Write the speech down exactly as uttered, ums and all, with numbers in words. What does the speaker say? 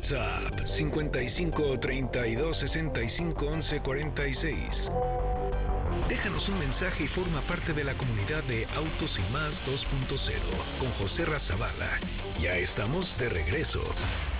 WhatsApp cincuenta y cinco, treinta y dos, sesenta y cinco, once, cuarenta y seis. Déjanos un mensaje y forma parte de la comunidad de Autos y Más dos punto cero con José Razabala. Ya estamos de regreso.